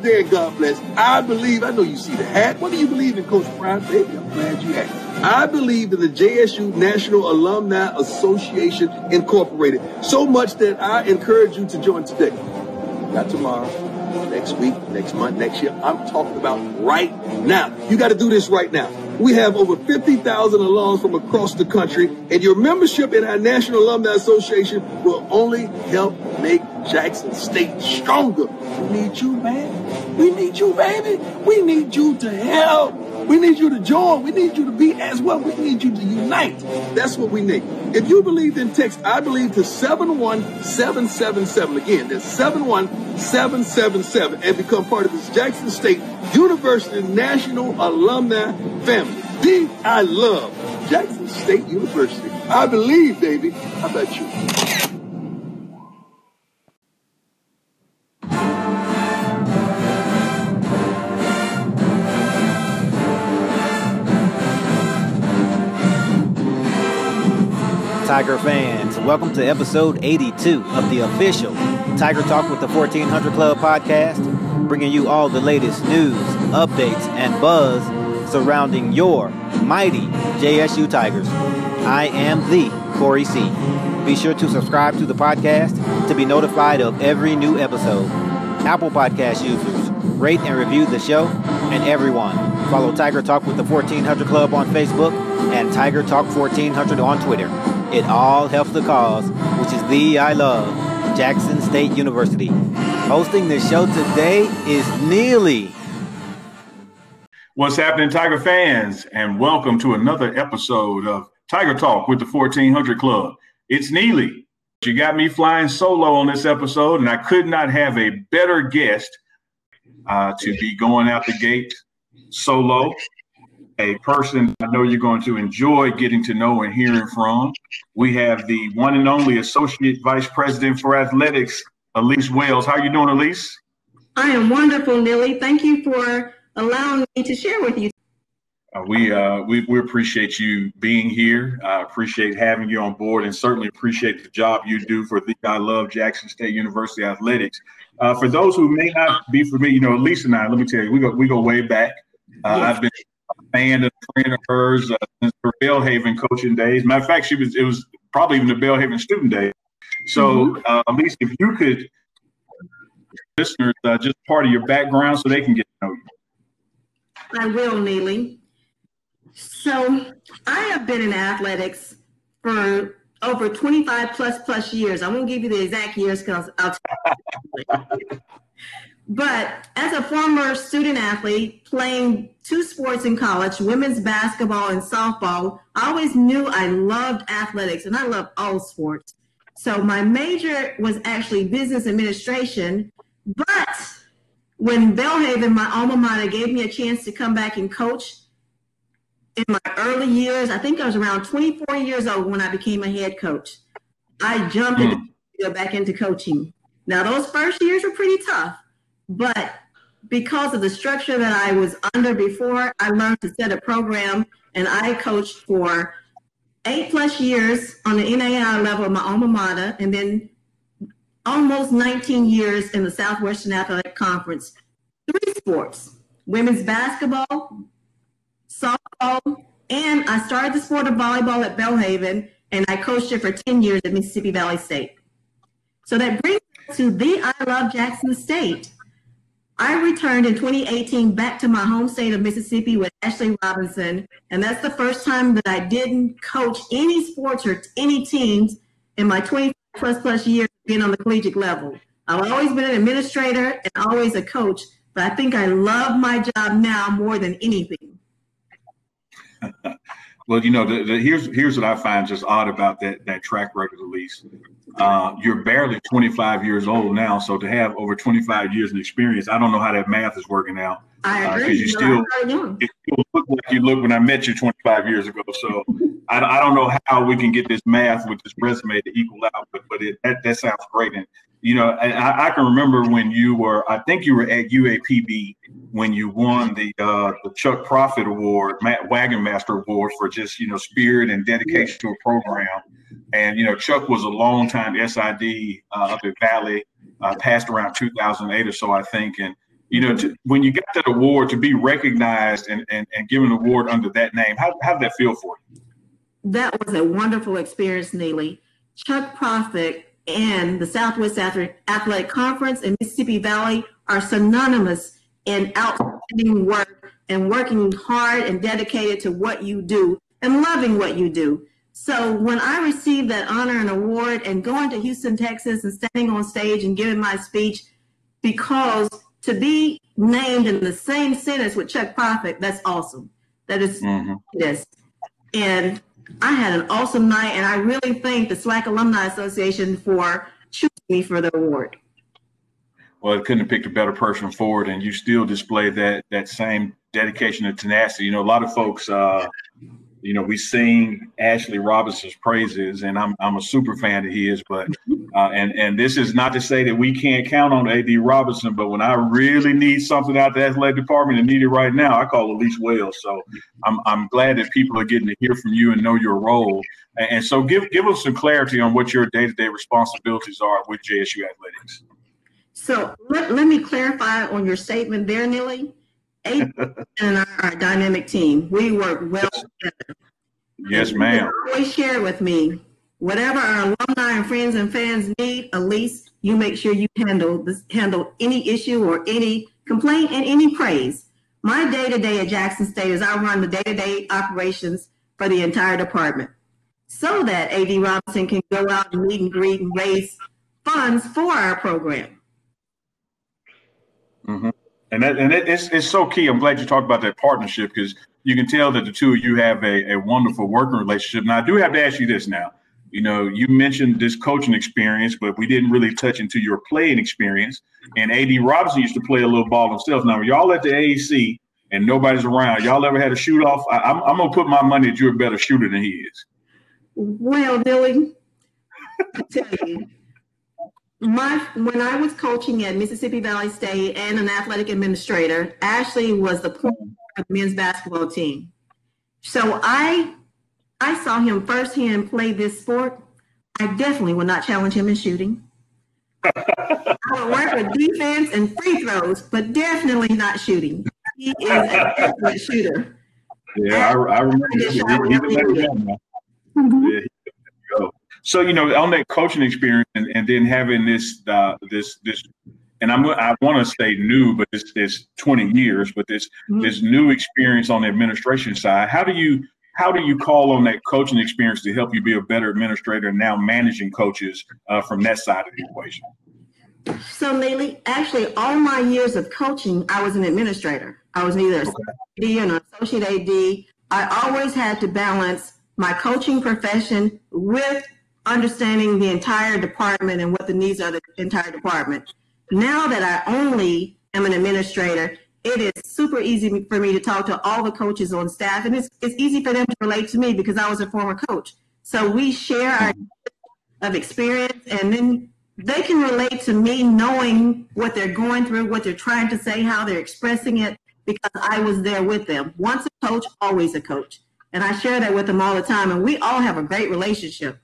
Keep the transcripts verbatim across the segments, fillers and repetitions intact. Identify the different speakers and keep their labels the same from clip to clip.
Speaker 1: birthday and God bless. I believe, I know you see the hat. What do you believe in, Coach Prime? Baby, I'm glad you asked. I believe in the J S U National Alumni Association Incorporated. So much that I encourage you to join today. Not tomorrow, next week, next month, next year. I'm talking about right now. You got to do this right now. We have over fifty thousand alums from across the country, and your membership in our National Alumni Association will only help make Jackson State stronger. We need you, man. We need you, baby. We need you to help. We need you to join. We need you to be as well. We need you to unite. That's what we need. If you believe, in text I believe to seven one seven seven seven. Again, that's seven one seven seven seven, and become part of this Jackson State University National Alumni family. D, I love Jackson State University. I believe, baby. How about you?
Speaker 2: Tiger fans, welcome to episode eighty-two of the official Tiger Talk with the fourteen hundred Club podcast, bringing you all the latest news, updates, and buzz surrounding your mighty J S U Tigers. I am the Corey C. Be sure to subscribe to the podcast to be notified of every new episode. Apple Podcast users, rate and review the show, and everyone, follow Tiger Talk with the fourteen hundred Club on Facebook and Tiger Talk fourteen hundred on Twitter. It all helps the cause, which is the I love Jackson State University. Hosting the show today is Neely.
Speaker 3: What's happening, Tiger fans? And welcome to another episode of Tiger Talk with the fourteen hundred Club. It's Neely. You got me flying solo on this episode, and I could not have a better guest uh, to be going out the gate solo. A person I know you're going to enjoy getting to know and hearing from. We have the one and only Associate Vice President for Athletics, Elise Wells. How are you doing, Elise?
Speaker 4: I am wonderful, Lily. Thank you for allowing me to share with you.
Speaker 3: Uh, we, uh, we we appreciate you being here. I uh, appreciate having you on board, and certainly appreciate the job you do for the I Love Jackson State University Athletics. Uh, for those who may not be familiar, you know, Elise and I, let me tell you, we go we go way back. Uh, yes. I've been fan and a friend of hers uh, since her Belhaven coaching days. Matter of fact, she was it was probably even the Belhaven student days. So, mm-hmm. uh, at least if you could, listeners, uh, just part of your background so they can get to know you.
Speaker 4: I will, Neely. So, I have been in athletics for over twenty-five plus plus years. I won't give you the exact years because I'll tell you. But as a former student athlete playing two sports in college, women's basketball and softball, I always knew I loved athletics, and I love all sports. So my major was actually business administration. But when Belhaven, my alma mater, gave me a chance to come back and coach in my early years, I think I was around twenty-four years old when I became a head coach. I jumped mm. into, go back into coaching. Now, those first years were pretty tough. But because of the structure that I was under before, I learned to set a program, and I coached for eight plus years on the N A I A level of my alma mater, and then almost nineteen years in the Southwestern Athletic Conference. Three sports: women's basketball, softball, and I started the sport of volleyball at Belhaven, and I coached it for ten years at Mississippi Valley State. So that brings us to the I Love Jackson State. I returned in twenty eighteen back to my home state of Mississippi with Ashley Robinson, and that's the first time that I didn't coach any sports or any teams in my twenty plus plus years being on the collegiate level. I've always been an administrator and always a coach, but I think I love my job now more than anything.
Speaker 3: Well, you know, the, the, here's here's what I find just odd about that that track record, Elise. Uh, you're barely twenty-five years old now, so to have over twenty-five years of experience, I don't know how that math is working out.
Speaker 4: I agree.
Speaker 3: Because uh, you still, you still look like you look when I met you twenty-five years ago. So I, I don't know how we can get this math with this resume to equal out, but but it, that that sounds great. And you know, I, I can remember when you were, I think you were at U A P B when you won the uh, the Chuck Profit Award, Wagon Master Award for just, you know, spirit and dedication to a program. And, you know, Chuck was a longtime S I D uh, up at Valley, uh, passed around two thousand eight or so, I think. And, You know, to, when you got that award, to be recognized and, and, and given an award under that name, how, how did that feel for you?
Speaker 4: That was a wonderful experience, Neely. Chuck Proffitt and the Southwest Athletic Conference and Mississippi Valley are synonymous in outstanding work and working hard and dedicated to what you do and loving what you do. So when I received that honor and award and going to Houston, Texas and standing on stage and giving my speech, because to be named in the same sentence with Chuck Proffitt, that's awesome. That is mm-hmm. this. And I had an awesome night, and I really thank the SWAC Alumni Association for choosing me for the award.
Speaker 3: Well, it couldn't have picked a better person for it, and you still display that that same dedication and tenacity. You know, a lot of folks, uh, you know, we sing Ashley Robinson's praises, and I'm I'm a super fan of his. But uh, and and this is not to say that we can't count on A D Robinson, but when I really need something out the athletic department and need it right now, I call Elise Wells. So I'm I'm glad that people are getting to hear from you and know your role. And, and so give give us some clarity on what your day-to-day responsibilities are with J S U Athletics.
Speaker 4: So let, let me clarify on your statement there, Neely. A D and our, our dynamic team, we work well together.
Speaker 3: Yes, ma'am.
Speaker 4: Always share with me whatever our alumni and friends and fans need. Elise, you make sure you handle this, handle any issue or any complaint and any praise. My day to day at Jackson State is I run the day to day operations for the entire department, so that A D Robinson can go out and meet and greet and raise funds for our program.
Speaker 3: Mm-hmm. And that, and it, it's it's so key. I'm glad you talked about that partnership, because you can tell that the two of you have a, a wonderful working relationship. Now, I do have to ask you this now. You know, you mentioned this coaching experience, but we didn't really touch into your playing experience. And A D Robinson used to play a little ball himself. Now, y'all at the A A C and nobody's around, y'all ever had a shoot off? I, I'm, I'm going to put my money that you're a better shooter than he is.
Speaker 4: Well, Billy, I tell you, My, when I was coaching at Mississippi Valley State and an athletic administrator, Ashley was the point of the men's basketball team. So I, I saw him firsthand play this sport. I definitely would not challenge him in shooting. I would work with defense and free throws, but definitely not shooting. He is an excellent shooter.
Speaker 3: Yeah, I, I remember. He, he, he, yeah, he, So, you know, on that coaching experience and, and then having this, uh, this, this, and I'm, I want to say new, but it's, it's twenty years, but this, mm-hmm. this new experience on the administration side, how do you, how do you call on that coaching experience to help you be a better administrator and now managing coaches uh, from that side of the equation?
Speaker 4: So, Neely, actually, all my years of coaching, I was an administrator. I was either okay. A D or an associate A D. I always had to balance my coaching profession with understanding the entire department and what the needs are of the entire department. Now that I only am an administrator, it is super easy for me to talk to all the coaches on staff, and it's, it's easy for them to relate to me because I was a former coach. So we share our of experience, and then they can relate to me knowing what they're going through, what they're trying to say, how they're expressing it, because I was there with them. Once a coach, always a coach. And I share that with them all the time, and we all have a great relationship.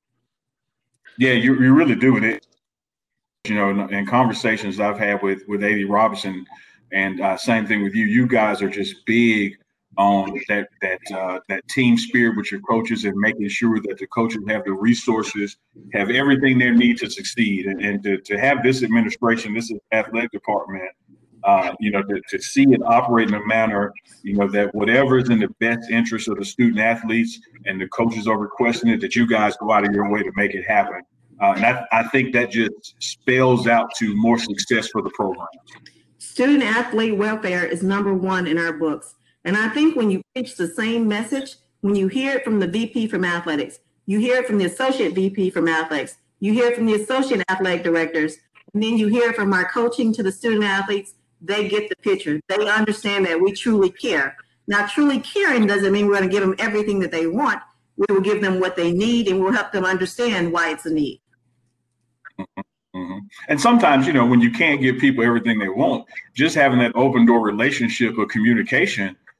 Speaker 3: Yeah, you you really do. And it, you know, in, in conversations I've had with with A D Robinson, and uh, same thing with you. You guys are just big on that that uh, that team spirit with your coaches and making sure that the coaches have the resources, have everything they need to succeed. And, and to, to have this administration, this athletic department, uh, you know, to, to see it operate in a manner, you know, that whatever is in the best interest of the student athletes and the coaches are requesting it, that you guys go out of your way to make it happen. Uh, and I, I think that just spells out to more success for the program.
Speaker 4: Student athlete welfare is number one in our books. And I think when you preach the same message, when you hear it from the V P from athletics, you hear it from the associate V P from athletics, you hear it from the associate athletic directors, and then you hear it from our coaching to the student athletes, they get the picture. They understand that we truly care. Now, truly caring doesn't mean we're going to give them everything that they want. We will give them what they need, and we'll help them understand why it's a need.
Speaker 3: Mm-hmm. Mm-hmm. And sometimes, you know, when you can't give people everything they want, just having that open door relationship of communication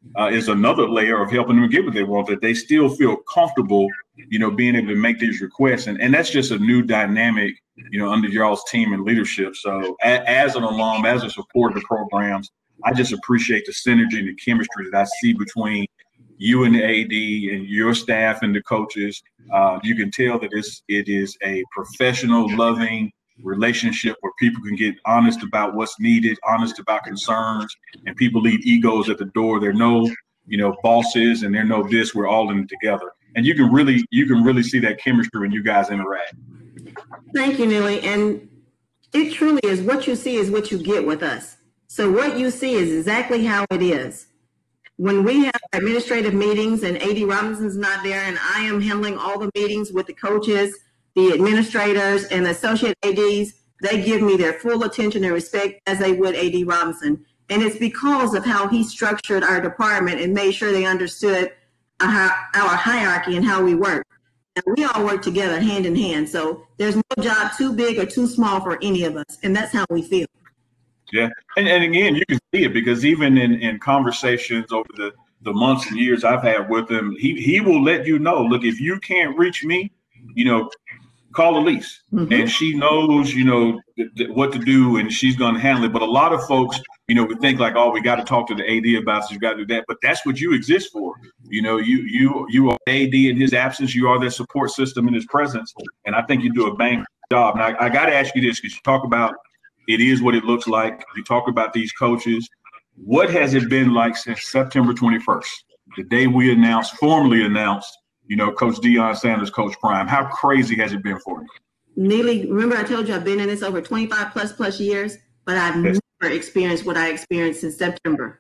Speaker 3: uh, is another layer of helping them get what they want, that they still feel comfortable, you know, being able to make these requests. And, and that's just a new dynamic, you know, under y'all's team and leadership. So a, as an alum, as a supporter of the programs, I just appreciate the synergy and the chemistry that I see between you and the A D and your staff and the coaches. Uh, you can tell that it's, it is a professional, loving relationship where people can get honest about what's needed, honest about concerns, and people leave egos at the door. There are no, you know, bosses, and there are no this. We're all in it together, and you can really, you can really see that chemistry when you guys interact.
Speaker 4: Thank you, Neely. And it truly is, what you see is what you get with us. So what you see is exactly how it is. When we have administrative meetings and A D Robinson's not there, and I am handling all the meetings with the coaches, the administrators, and the associate A Ds, they give me their full attention and respect as they would A D Robinson. And it's because of how he structured our department and made sure they understood our, our hierarchy and how we work. And we all work together hand in hand. So there's no job too big or too small for any of us. And that's how we feel.
Speaker 3: Yeah. And, and again, you can see it because even in, in conversations over the, the months and years I've had with him, he, he will let you know, look, if you can't reach me, you know, call Elise, mm-hmm. and she knows, you know, th- th- what to do, and she's going to handle it. But a lot of folks, you know, would think like, oh, we got to talk to the A D about this, you got to do that. But that's what you exist for. You know, you you you are A D in his absence. You are their support system in his presence. And I think you do a bang job. And I, I got to ask you this, because you talk about it is what it looks like. You talk about these coaches. What has it been like since September twenty-first, the day we announced, formally announced, you know, Coach Deion Sanders, Coach Prime? How crazy has it been for you?
Speaker 4: Neely, remember I told you I've been in this over twenty-five plus plus years, but I've yes. never experienced what I experienced in September.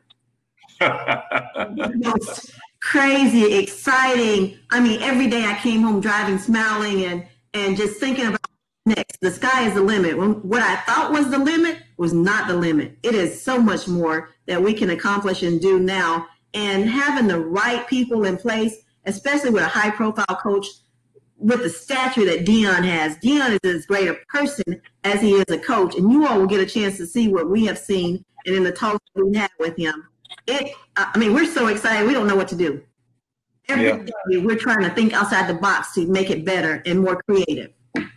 Speaker 4: It's crazy, exciting. I mean, every day I came home driving, smiling, and and just thinking about next. The sky is the limit. When, what I thought was the limit was not the limit. It is so much more that we can accomplish and do now. And having the right people in place, especially with a high-profile coach, with the stature that Deion has. Deion is as great a person as he is a coach, and you all will get a chance to see what we have seen and in the talks we had with him. It, I mean, we're so excited, we don't know what to do. Every yeah. day we're trying to think outside the box to make it better and more creative.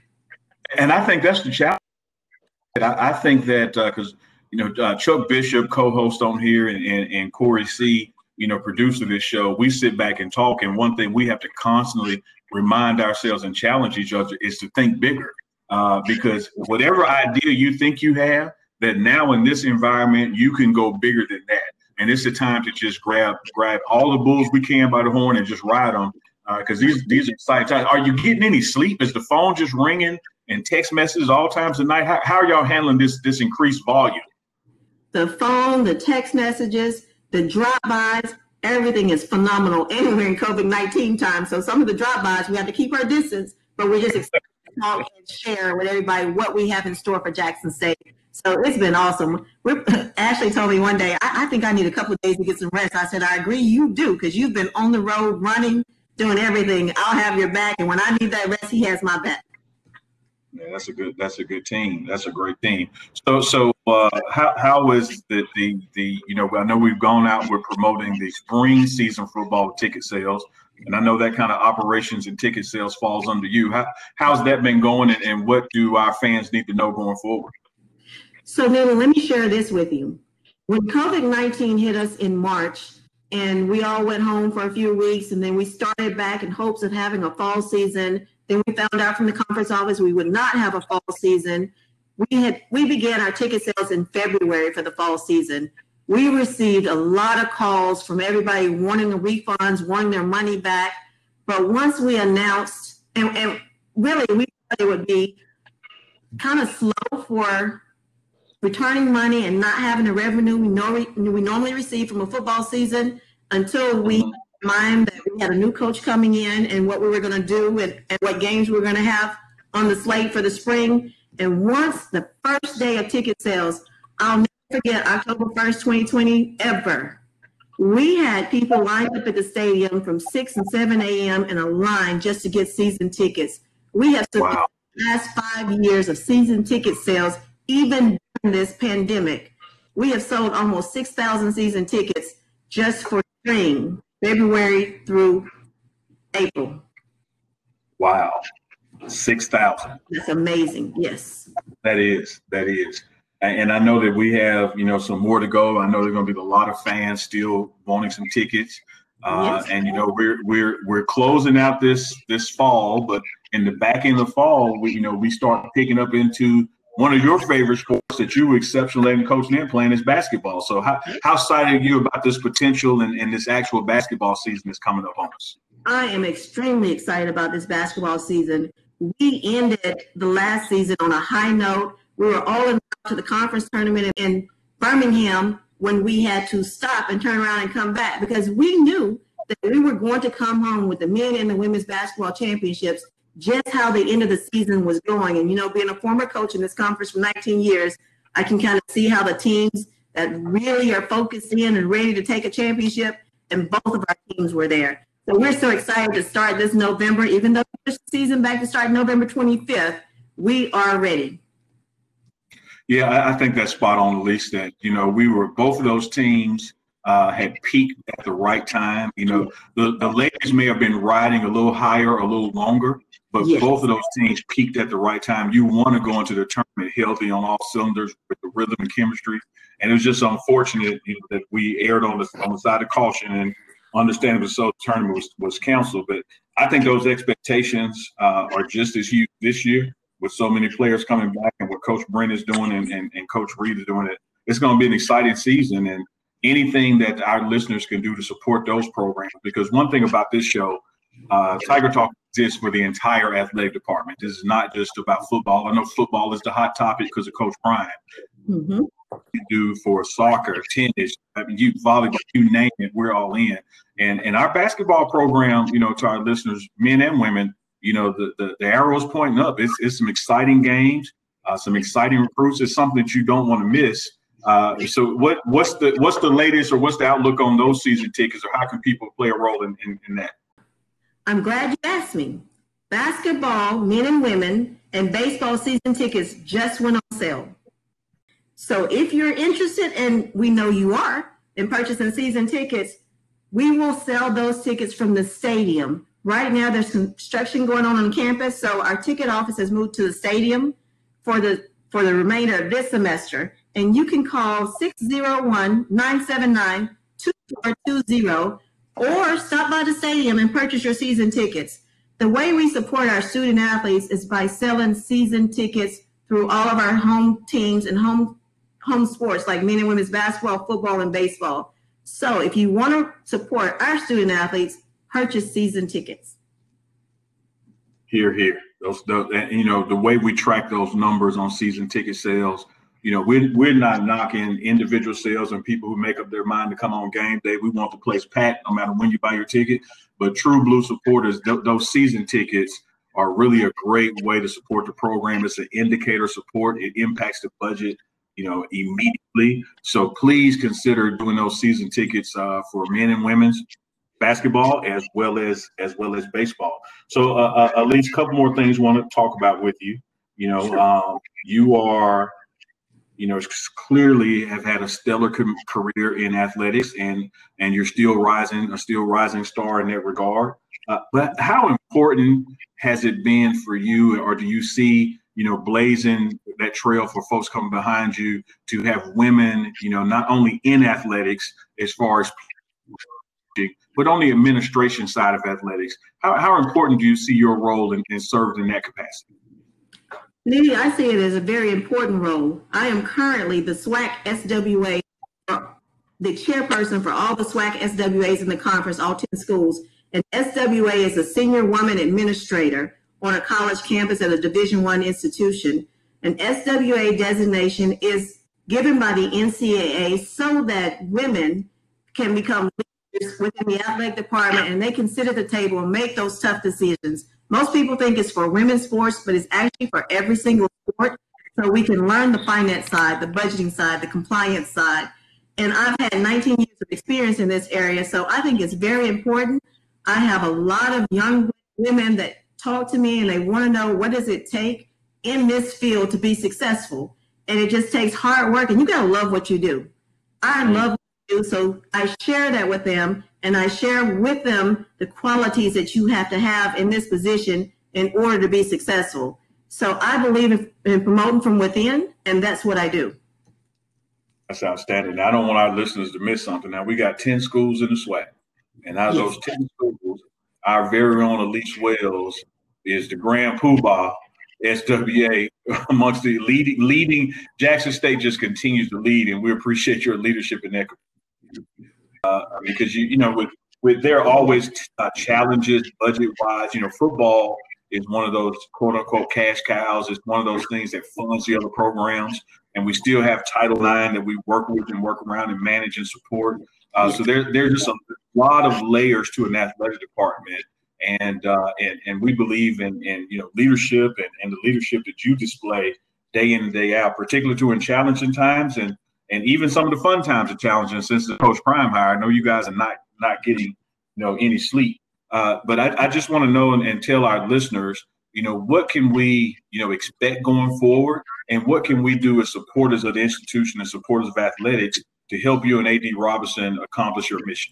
Speaker 3: And I think that's the challenge. I, I think that because, uh, you know, uh, Chuck Bishop, co-host on here, and, and, and Corey C., you know, producer of this show, we sit back and talk. And one thing we have to constantly remind ourselves and challenge each other is to think bigger, uh, because whatever idea you think you have, that now in this environment, you can go bigger than that. And it's the time to just grab grab all the bulls we can by the horn and just ride them, because uh, these, these are exciting times. Are you getting any sleep? Is the phone just ringing and text messages all times of night? How, how are y'all handling this, this increased volume?
Speaker 4: The phone, the text messages, the drive-bys, everything is phenomenal. And we're in COVID nineteen time, so some of the drive-bys, we have to keep our distance, but we're just excited to talk and share with everybody what we have in store for Jackson State. So it's been awesome. We're, Ashley told me one day, I, I think I need a couple of days to get some rest. I said, I agree, you do, because you've been on the road running, doing everything. I'll have your back, and when I need that rest, he has my back.
Speaker 3: Yeah, that's a good. That's a good team. That's a great team. So, so uh, how how is the the the you know? I know we've gone out. We're promoting the spring season football ticket sales, and I know that kind of operations and ticket sales falls under you. How how's that been going, and, and what do our fans need to know going forward?
Speaker 4: So, Neely, let me share this with you. When COVID nineteen hit us in March, and we all went home for a few weeks, and then we started back in hopes of having a fall season. Then we found out from the conference office we would not have a fall season. We had we began our ticket sales in February for the fall season. We received a lot of calls from everybody wanting the refunds, wanting their money back. But once we announced, and, and really we thought it would be kind of slow for returning money and not having the revenue we, know, we normally receive from a football season until we mind that we had a new coach coming in and what we were going to do and, and what games we were going to have on the slate for the spring. And once the first day of ticket sales, I'll never forget October first, twenty twenty, ever. We had people lined up at the stadium from six and seven a.m. in a line just to get season tickets. We have spent wow. the last five years of season ticket sales, even during this pandemic. We have sold almost six thousand season tickets just for spring, February through April.
Speaker 3: Wow. six thousand.
Speaker 4: That's amazing. Yes.
Speaker 3: That is, that is. And I know that we have, you know, some more to go. I know there's going to be a lot of fans still wanting some tickets. Uh,
Speaker 4: Yes.
Speaker 3: and, you know, we're, we're, we're closing out this, this fall, but in the back end of the fall, we, you know, we start picking up into one of your favorite sports that you were exceptional in coaching and playing is basketball. So how, how excited are you about this potential and, and this actual basketball season that's coming up on us?
Speaker 4: I am extremely excited about this basketball season. We ended the last season on a high note. We were all invited to the conference tournament in Birmingham when we had to stop and turn around and come back because we knew that we were going to come home with the men and the women's basketball championships, just how the end of the season was going. And, you know, being a former coach in this conference for nineteen years, I can kind of see how the teams that really are focused in and ready to take a championship, and both of our teams were there. So we're so excited to start this November, even though the season back to start November twenty-fifth, we are ready.
Speaker 3: Yeah, I, I think that's spot on, Elise, that, you know, we were, both of those teams uh, had peaked at the right time. You know, the, the ladies may have been riding a little higher, a little longer, but
Speaker 4: Yes.
Speaker 3: both of those teams peaked at the right time. You want to go into the tournament healthy on all cylinders with the rhythm and chemistry. And it was just unfortunate, you know, that we erred on the, on the side of caution, and understandably so, the tournament was, was canceled. But I think those expectations uh, are just as huge this year with so many players coming back and what Coach Brent is doing and, and, and Coach Reed is doing. It. It's going to be an exciting season, and anything that our listeners can do to support those programs. Because one thing about this show, uh, Tiger Talk exists for the entire athletic department. This is not just about football. I know football is the hot topic because of Coach Brian.
Speaker 4: Mm-hmm.
Speaker 3: You do for soccer, tennis, I mean, you volleyball, you name it, we're all in. And and our basketball program, you know, to our listeners, men and women, you know, the the, the arrow's pointing up. It's it's some exciting games, uh, some exciting recruits. It's something that you don't want to miss. Uh, so what what's the what's the latest or what's the outlook on those season tickets, or how can people play a role in, in, in that?
Speaker 4: I'm glad you asked me. Basketball, men and women, and baseball season tickets just went on sale. So if you're interested, and we know you are, in purchasing season tickets, we will sell those tickets from the stadium. Right now, there's construction going on on campus, so our ticket office has moved to the stadium for the for the remainder of this semester. And you can call six oh one, nine seven nine, two four two zero or stop by the stadium and purchase your season tickets. The way we support our student athletes is by selling season tickets through all of our home teams and home home sports like men and women's basketball, football, and baseball. So if you want to support our student athletes, purchase season tickets.
Speaker 3: Here, here. Those, those, and, you know, the way we track those numbers on season ticket sales, you know, we're, we're not knocking individual sales and people who make up their mind to come on game day. We want the place packed no matter when you buy your ticket. But True Blue supporters, th- those season tickets are really a great way to support the program. It's an indicator support. It impacts the budget, you know, immediately. So please consider doing those season tickets uh, for men and women's basketball as well as as well as baseball. So uh, uh, at least a couple more things I want to talk about with you. You know,
Speaker 4: Sure.
Speaker 3: um, you are, you know, clearly have had a stellar com- career in athletics, and and you're still rising, a still rising star in that regard. Uh, but how important has it been for you, or do you see, you know, blazing that trail for folks coming behind you to have women, you know, not only in athletics as far as, but on the administration side of athletics? How, how important do you see your role in, in serving in that capacity?
Speaker 4: Nidhi, I see it as a very important role. I am currently the SWAC S W A, the chairperson for all the SWAC S W As in the conference, all ten schools. And S W A is a senior woman administrator on a college campus at a Division One institution. An S W A designation is given by the N C A A so that women can become leaders within the athletic department, and they can sit at the table and make those tough decisions. Most people think it's for women's sports, but it's actually for every single sport. So we can learn the finance side, the budgeting side, the compliance side. And I've had nineteen years of experience in this area, so I think it's very important. I have a lot of young women that talk to me and they want to know, what does it take in this field to be successful? And it just takes hard work, and you got to love what you do. I love what I do, so I share that with them. and I share with them the qualities that you have to have in this position in order to be successful. So I believe in, in promoting from within, and that's what I do.
Speaker 3: That's outstanding. I don't want our listeners to miss something. Now, we got ten schools in the SWAC, and out of
Speaker 4: Yes.
Speaker 3: those ten schools, our very own Elise Wells is the grand poobah, S W A, amongst the leading, leading. Jackson State just continues to lead, and we appreciate your leadership in that. Uh, because, you you know, with, with there are always uh, challenges budget-wise. You know, football is one of those quote-unquote cash cows. It's one of those things that funds the other programs. And we still have Title nine that we work with and work around and manage and support. Uh, so there, there's just a lot of layers to an athletic department. And uh, and and we believe in, in you know, leadership and, and the leadership that you display day in and day out, particularly during challenging times and and even some of the fun times are challenging. Since the Coach Prime hire, I know you guys are not not getting, you know, any sleep. Uh, but I, I just want to know and, and tell our listeners, you know, what can we, you know, expect going forward, and what can we do as supporters of the institution and supporters of athletics to help you and A D Robinson accomplish your mission?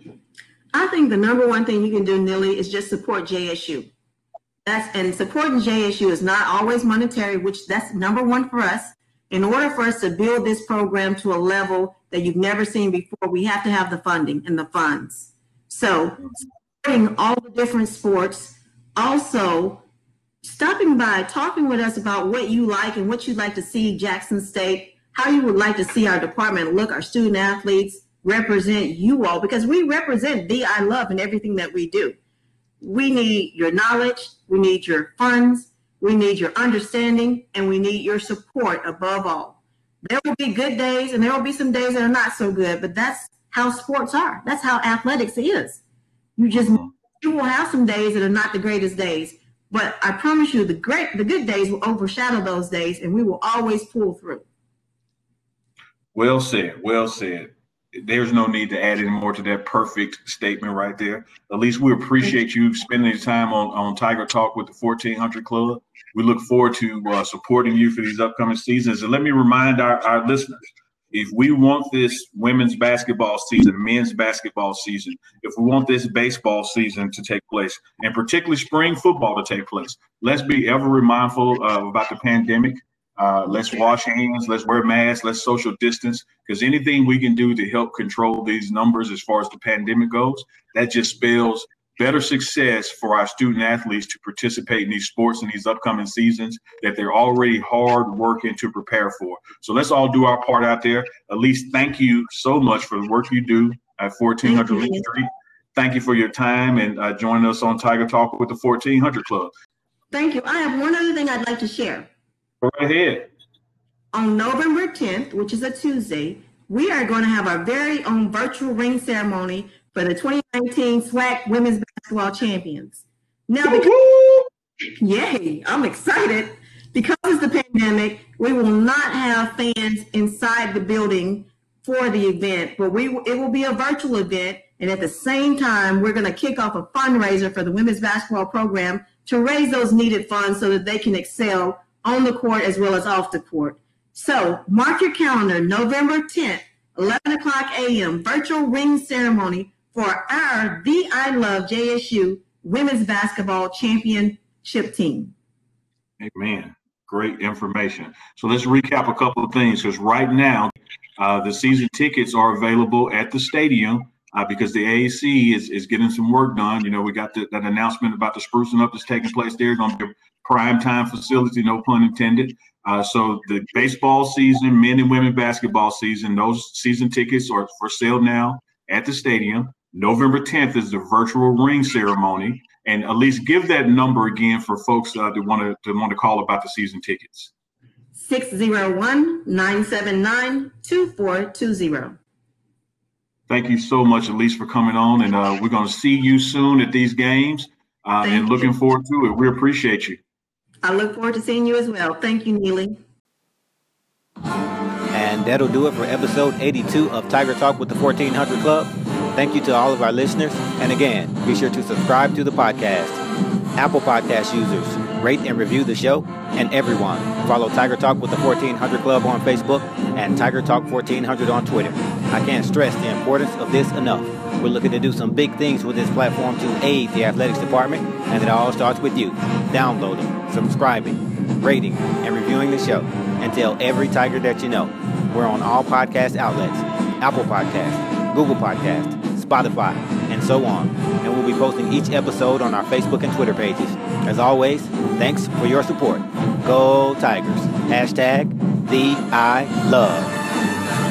Speaker 4: I think the number one thing you can do, Nilly, is just support J S U. That's and supporting J S U is not always monetary, which that's number one for us. In order for us to build this program to a level that you've never seen before, we have to have the funding and the funds. So supporting all the different sports, also stopping by, talking with us about what you like and what you'd like to see Jackson State, how you would like to see our department look, our student athletes represent you all, because we represent the I Love in everything that we do. We need your knowledge, we need your funds, we need your understanding, and we need your support above all. There will be good days and there will be some days that are not so good, but that's how sports are. That's how athletics is. You just, you will have some days that are not the greatest days, but I promise you the great, the good days will overshadow those days, and we will always pull through.
Speaker 3: Well said, well said. There's no need to add any more to that perfect statement right there. At least we appreciate you spending your time on, on Tiger Talk with the fourteen hundred Club. We look forward to uh, supporting you for these upcoming seasons. And let me remind our, our listeners, if we want this women's basketball season, men's basketball season, if we want this baseball season to take place, and particularly spring football to take place, let's be ever mindful uh, about the pandemic. Uh, let's wash hands, let's wear masks, let's social distance, because anything we can do to help control these numbers as far as the pandemic goes, that just spells better success for our student athletes to participate in these sports in these upcoming seasons that they're already hard working to prepare for. So let's all do our part out there. Elise, thank you so much for the work you do at fourteen hundred Link Street. Thank you for your time and uh, joining us on Tiger Talk with the fourteen hundred Club.
Speaker 4: Thank you. I have one other thing I'd like to share.
Speaker 3: Go right ahead.
Speaker 4: On November tenth, which is a Tuesday, we are going to have our very own virtual ring ceremony for the twenty nineteen SWAC Women's Basketball Champions. Now, because, yay, I'm excited. Because it's the pandemic, we will not have fans inside the building for the event, but we it will be a virtual event. And at the same time, we're going to kick off a fundraiser for the women's basketball program to raise those needed funds so that they can excel on the court as well as off the court. So mark your calendar, November tenth, eleven o'clock a m, virtual ring ceremony for our The I Love J S U Women's Basketball Championship team.
Speaker 3: Amen. Great information. So let's recap a couple of things, because right now uh, the season tickets are available at the stadium uh, because the A A C is, is getting some work done. You know, we got the, that announcement about the sprucing up that's taking place there. Going to be a prime time facility, no pun intended. Uh, so the baseball season, men and women basketball season, those season tickets are for sale now at the stadium. November tenth is the virtual ring ceremony. And at least give that number again for folks uh, that want to to want to call about the season tickets.
Speaker 4: six oh one, nine seven nine, two four two zero.
Speaker 3: Thank you so much, Elise, for coming on. And uh, we're going to see you soon at these games uh, and
Speaker 4: you.
Speaker 3: looking forward to it. We appreciate you.
Speaker 4: I look forward to seeing you as well. Thank you, Neely.
Speaker 2: And that'll do it for episode eighty-two of Tiger Talk with the fourteen hundred Club. Thank you to all of our listeners. And again, be sure to subscribe to the podcast. Apple Podcast users, rate and review the show. And everyone, follow Tiger Talk with the fourteen hundred Club on Facebook and Tiger Talk fourteen hundred on Twitter. I can't stress the importance of this enough. We're looking to do some big things with this platform to aid the athletics department, and it all starts with you. Downloading, subscribing, rating, and reviewing the show. And tell every Tiger that you know. We're on all podcast outlets, Apple Podcasts, Google Podcasts, Spotify, and so on. And we'll be posting each episode on our Facebook and Twitter pages. As always, thanks for your support. Go Tigers. Hashtag the I love.